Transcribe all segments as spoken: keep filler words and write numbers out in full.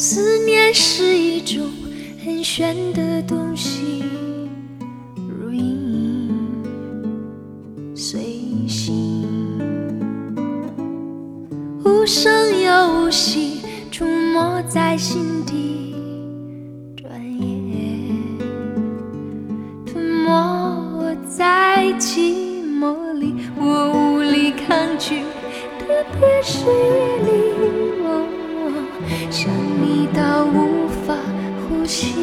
思念是一种很玄的东西，如影随形，无声又无息，出没在心底，转眼吞没在寂寞里。我无力抗拒，特别是夜里，哦，想你到无法呼吸，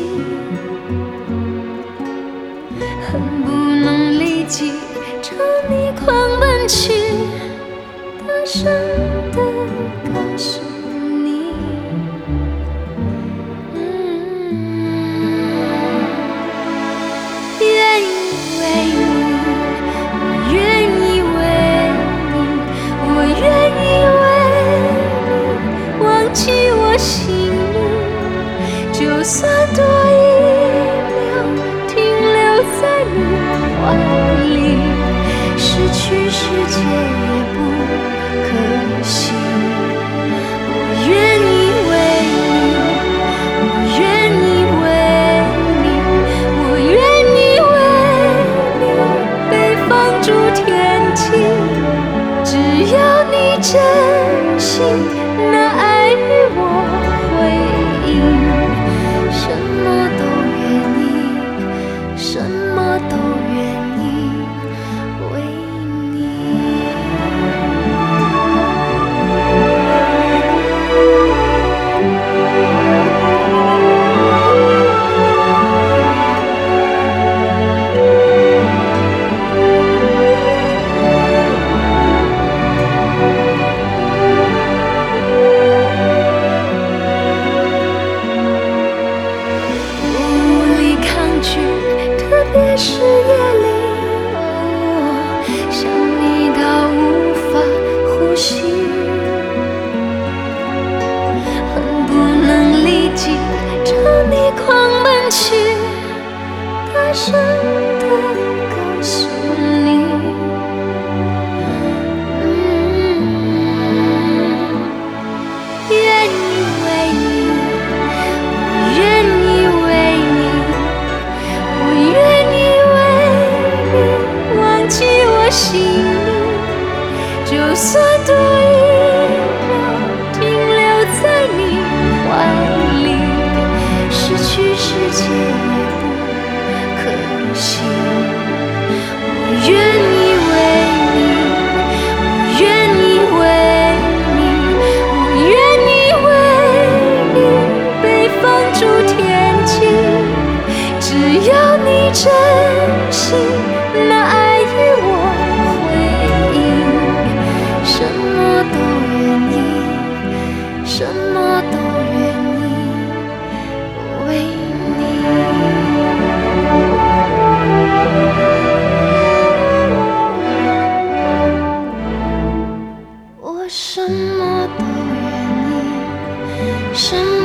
恨不能立即朝你狂奔去，大声地告诉你，嗯，愿意为你，我愿意为你，我愿意为你忘记我心里，就算多一秒停留在你怀里，失去世界也不可惜。我愿意为你，我愿意为你，我愿意为你被放逐天际，只要你真心那爱与我回应，什么都愿意，什么都愿意为你。无力抗拒，特别是夜里，哦，想你到无法呼吸，恨不能立即朝你狂奔去，大声地告诉你，嗯，愿意为你，我愿意为你，我愿意为你忘记我心里，就算多一秒停留在你怀里，失去世界也不可惜。我愿意为你，我愿意为你，我愿意为你被放逐天际，只要你真心那爱与我回应，什么都愿意，什么都愿意为你。我什么都愿意，什么